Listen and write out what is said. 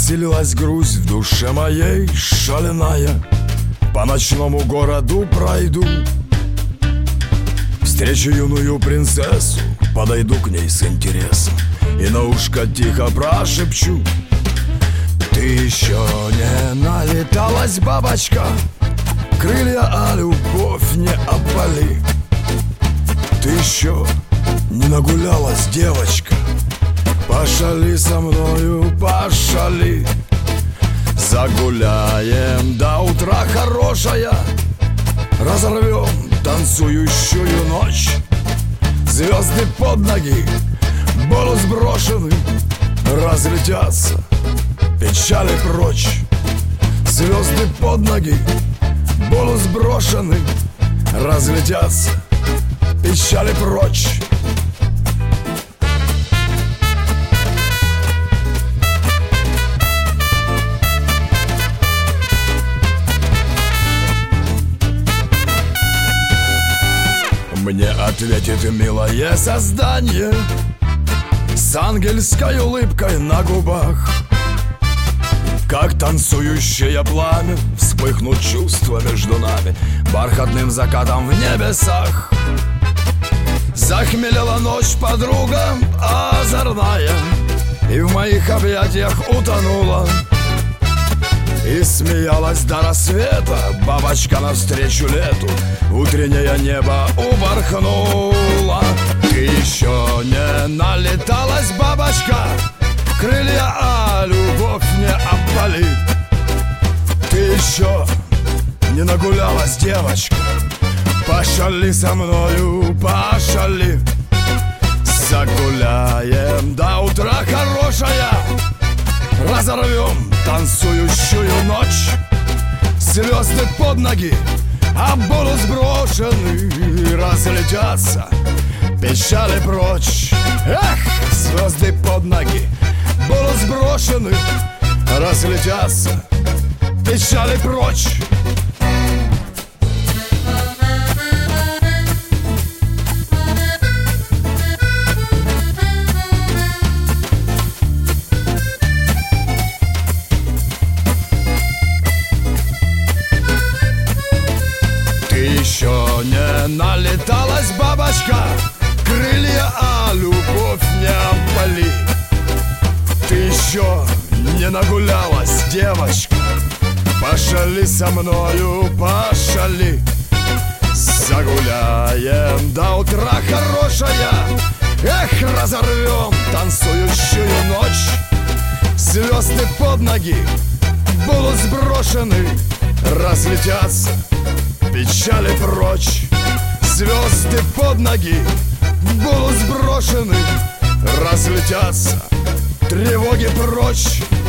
Поселилась грусть в душе моей шаленая. По ночному городу пройду, встречу юную принцессу, подойду к ней с интересом и на ушко тихо прошепчу: ты еще не налеталась, бабочка, крылья, а любовь не опали. Ты еще не нагулялась, девочка, пошали со мною, пошали. Загуляем до утра, хорошая, разорвем танцующую ночь. Звезды под ноги, болу сброшены, разлетятся печали прочь. Звезды под ноги, болу сброшены, разлетятся печали прочь. Мне ответит милое создание с ангельской улыбкой на губах. Как танцующее пламя вспыхнут чувства между нами бархатным закатом в небесах. Захмелела ночь, подруга озорная, и в моих объятиях утонула. И смеялась до рассвета бабочка навстречу лету, утреннее небо упорхнула. Ты еще не налеталась, бабочка, крылья, а любовь не опали. Ты еще не нагулялась, девочка, пошали со мною, пошали. Загуляем до утра, хорошая, разорвем танцующую ночь. Звезды под ноги, а болу сброшены, разлетятся печали прочь. Эх, звезды под ноги, болу сброшены, разлетятся печали прочь. Еще не налеталась, бабочка, крылья, а любовь не опали. Ты еще не нагулялась, девочка, пошали со мною, пошали. Загуляем до утра, хорошая, эх, разорвем танцующую ночь. Звезды под ноги, болу сброшены, разлетятся печали прочь. Звезды под ноги, болу сброшены, разлетятся тревоги прочь.